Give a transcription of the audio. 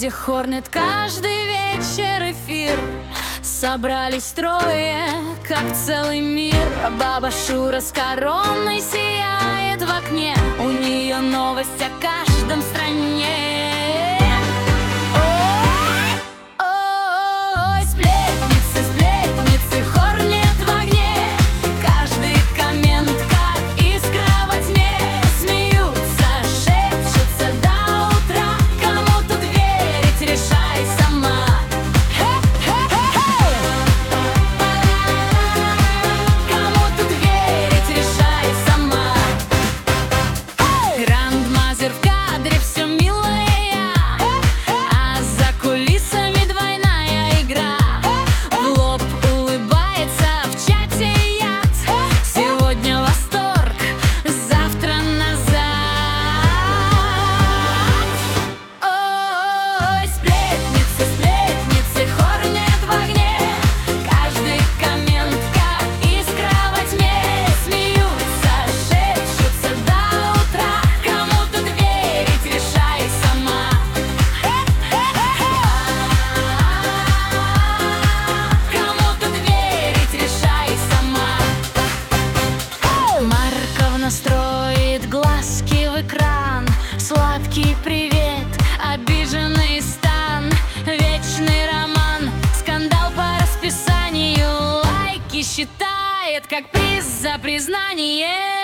Радио Хорнет каждый вечер эфир. Собрались трое, как целый мир. Баба Шура с короной сияет в окне. У нее новость о каждом в стране. Ой, сплетницы, сплетницы, Хорнет в огне. Каждый коммент, как искра во тьме. Смеются, шепчутся до утра. Кому тут верить, решай сама. Кому тут верить, решай сама. Грандмазер в кадре, все милая я, а за кулисами двойная игра. В лоб улыбается, в чате яд. Сегодня восторг, завтра назад. Ой, сплетницы, сплетницы, Хорнет в огне. Каждый коммент, как искра во тьме. Смеются, шепчутся до утра. Кому тут верить, решай сама. Кому тут верить, решай сама. Марковна строит глазки в экран. Сладкий привет, обиженный стан. Вечный роман, скандал по расписанию. Лайки считает, как приз за признание.